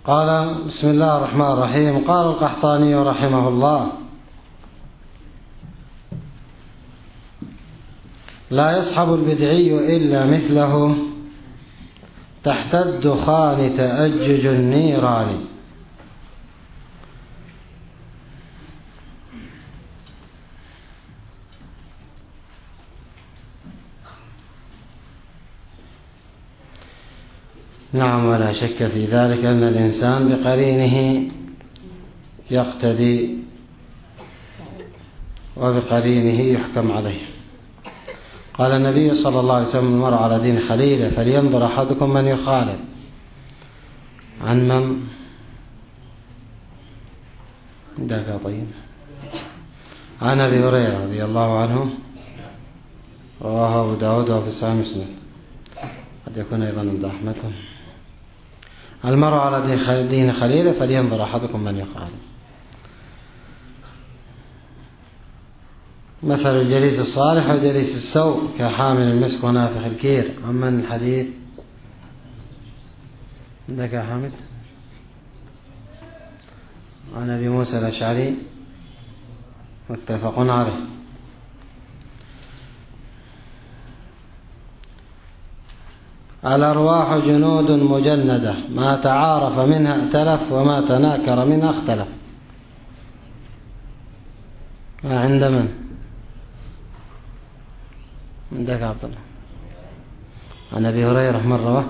قال: بسم الله الرحمن الرحيم. قال القحطاني رحمه الله: لا يصحب البدعي إلا مثله تحت الدخان تأجج النيران. نعم، ولا شك في ذلك أن الإنسان بقرينه يقتدي وبقرينه يحكم عليه. قال النبي صلى الله عليه وسلم: المرء على دين خليله فلينظر أحدكم من يخالف. عن من ذاك؟ طيب، عن أبي هريرة رضي الله عنه، رواه أبو داود وفي الصحيح مسند، قد يكون أيضا عند أحمد. المرء على دين خليله فلينظر أحدكم من يخالف. مثل الجليس الصالح وجليس السوء كحامل المسك ونافخ الكير. عمن الحديث عندك يا حامد؟ عن أبي موسى الأشعري متفق عليه. الأرواح جنود مجندة، ما تعارف منها ائتلف وما تناكر منها اختلف. ما عند من؟ عندك عبد الله. عن أبي هريرة مرة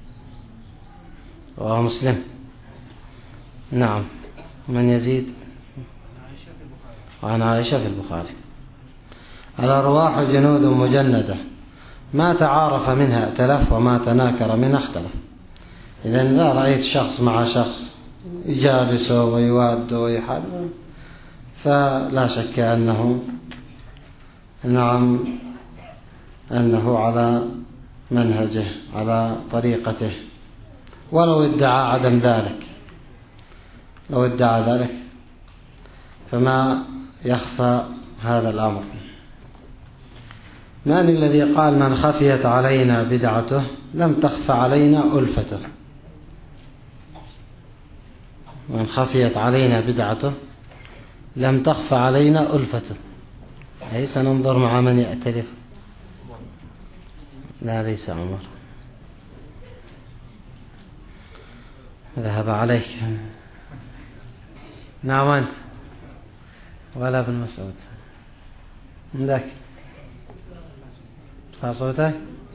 رواه مسلم. نعم. من يزيد؟ عن عائشة في البخاري. الأرواح جنود مجندة، ما تعارف منها ائتلف وما تناكر منها اختلف. إذن إذا رأيت شخص مع شخص يجالسه ويواده ويحب، فلا شك أنه على منهجه، على طريقته، ولو ادعى عدم ذلك، لو ادعى ذلك فما يخفى هذا الأمر. من الذي قال: من خفيت علينا بدعته لم تخف علينا ألفته؟ من خفيت علينا بدعته لم تخف علينا ألفته. أي سننظر مع من يأتلف. لا، ليس عمر، ذهب عليك. نعم أنت، ولا ابن مسعود عندك؟ ارفع صوتك.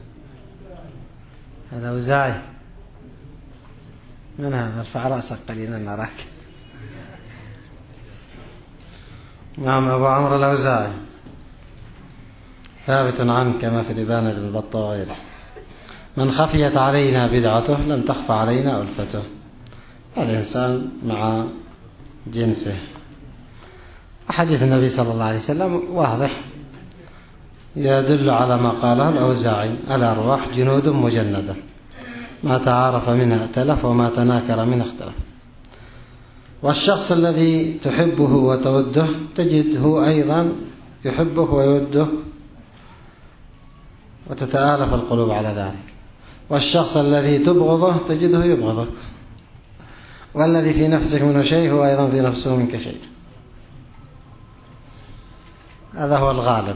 هذا أوزاعي. من هذا؟ ارفع رأسك قليلا نراك. نعم، أبو عمرو الأوزاعي، ثابت عنه كما في الإبانة لابن بطة وغيره. من خفيت علينا بدعته لم تخف علينا ألفته. الإنسان مع جنسه. حديث النبي صلى الله عليه وسلم واضح يدل على ما قاله الأوزاعي: الأرواح جنود مجندة، ما تعارف منها ائتلف وما تناكر منها اختلف. والشخص الذي تحبه وتوده تجده أيضا يحبك ويودك، وتتآلف القلوب على ذلك. والشخص الذي تبغضه تجده يبغضك، والذي في نفسك منه شيء هو أيضا في نفسه منك شيء. هذا هو الغالب،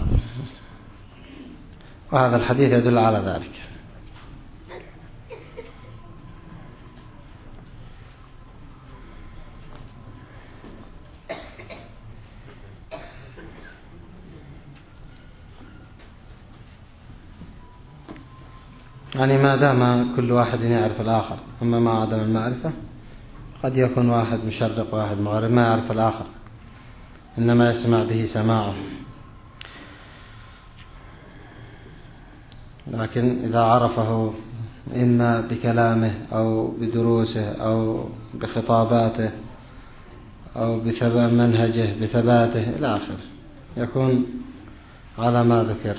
وهذا الحديث يدل على ذلك. يعني ما دام كل واحد يعرف الآخر. أما مع عدم المعرفة قد يكون واحد مشرق واحد مغرب ما يعرف الآخر، إنما يسمع به سماعه. لكن إذا عرفه إما بكلامه أو بدروسه أو بخطاباته أو بمنهجه بثباته إلى آخره، يكون على ما ذكر.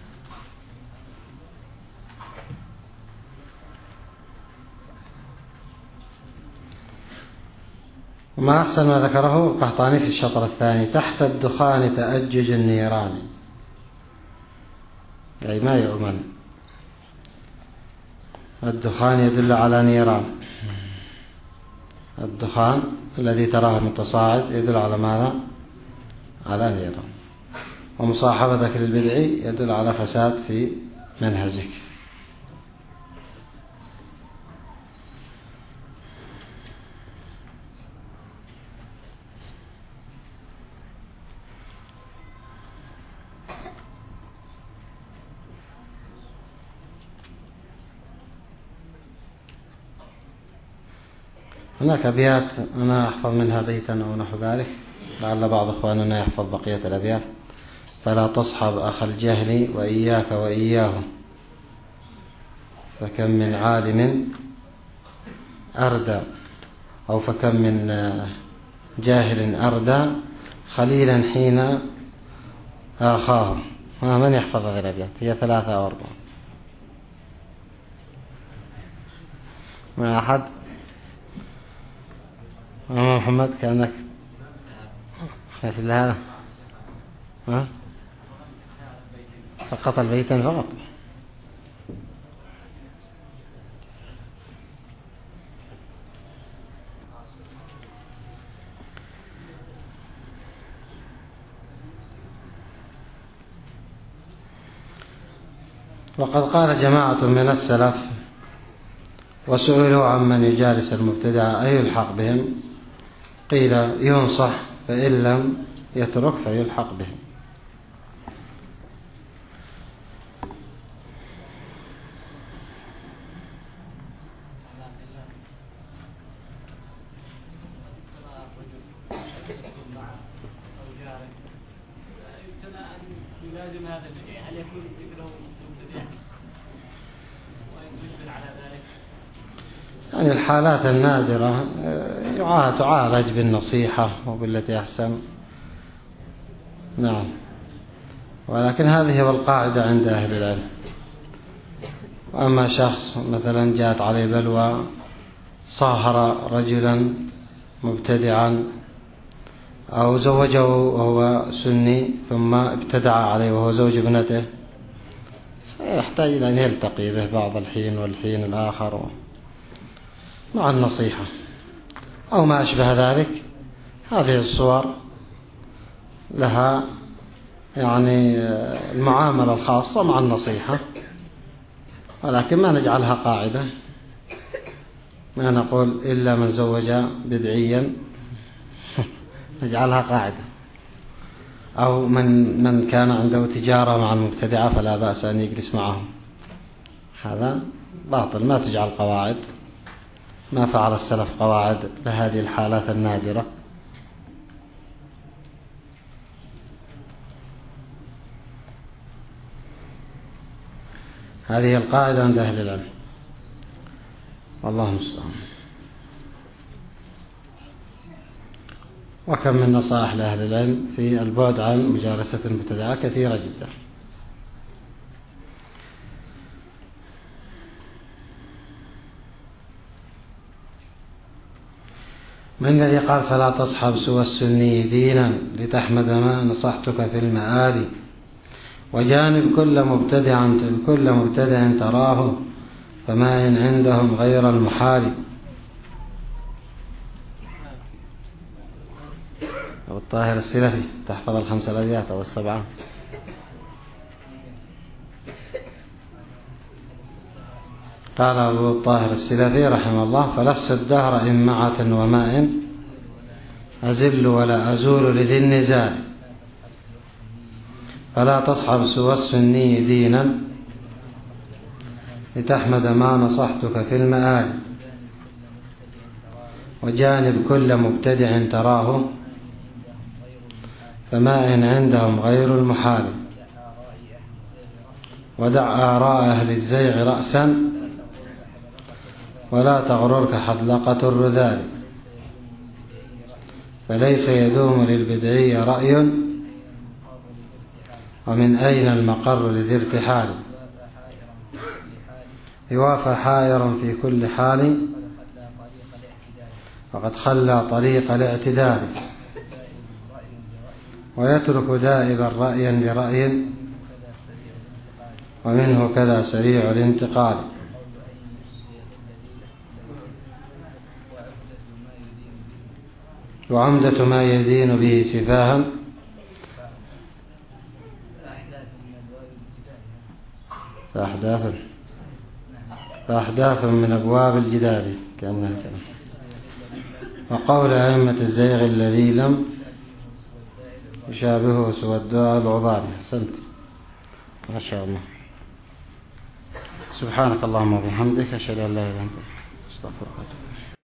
وما أحسن ما ذكره القحطاني في الشطر الثاني: تحت الدخان تأجج النيران، أي ما يؤمن. الدخان يدل على نيران. الدخان الذي تراه متصاعد يدل على ماذا؟ على نيران. ومصاحبتك للبدعي يدل على فساد في منهجك. هناك أبيات أنا أحفظ منها بيتا أو نحو ذلك، لعل بعض إخواننا يحفظ بقية الأبيات. فلا تصحب أخ الجهل وإياك وإياه، فكم من عالم أردى، أو فكم من جاهل أردى خليلا حين آخاه. من يحفظ غير أبيات؟ هي 3 أو 4. ما أحد؟ محمد كأنك خايف لهذا فقط البيتا فقط. وقد قال جماعة من السلف وسئلوا عمن يجالس المبتدع أي يلحق بهم، قيل ينصح، فإن لم يترك فيلحق بهم. يعني الحالات النادرة تعالج بالنصيحة وبالتي أحسن. نعم، ولكن هذه هو القاعدة عند أهل العلم. وأما شخص مثلا جاءت عليه بلوى، صاهر رجلا مبتدعا أو زوجه وهو سني ثم ابتدع عليه وهو زوج ابنته، فيحتاج إلى أن يلتقي به بعض الحين والحين الآخر مع النصيحة أو ما أشبه ذلك. هذه الصور لها يعني المعاملة الخاصة مع النصيحة، ولكن ما نجعلها قاعدة. ما نقول إلا من زوج بدعيا نجعلها قاعدة، أو من كان عنده تجارة مع المبتدعة فلا بأس أن يجلس معهم. هذا باطل، ما تجعل قواعد. ما فعل السلف قواعد لهذه الحالات النادرة. هذه القاعدة عند أهل العلم، والله المستعان. وكم من نصائح لأهل العلم في البعد عن مجالسة المبتدعة كثيرة جدا. من الذي قال فلا تصحب سوى السني دينا لتحمد ما نصحتك في المآل، وجانب كل مبتدع تراه فما إن عندهم غير المحال. أبو الطاهر السلفي، تحفظ 5 الأبيات أو 7. قال أبو الطاهر السلفي رحمه الله: فلست الدهر إمعة وماء أزل ولا أزول لذي النزال، فلا تصحب سوى السني دينا لتحمد ما نصحتك في المآل، وجانب كل مبتدع تراه فما إن عندهم غير المحال، ودع آراء أهل الزيغ رأسا ولا تغررك حذلقة الرذال، فليس يدوم للبدعي رأي ومن أين المقر لذي ارتحال، يوافى حائر في كل حال وقد خلى طريق الاعتدال، ويترك دائبا رأيا لرأي ومنه كذا سريع الانتقال، وعمدة ما يدين به سفاها فأحداث من أبواب الجدال كأنها كلام. وقول أئمة الزيغ الذي لم يشابهه سوى الدعاء العظام. أحسنت ما شاء الله. سبحانك اللهم وبحمدك أشهد أن لا إله إلا أنت أستغفرك.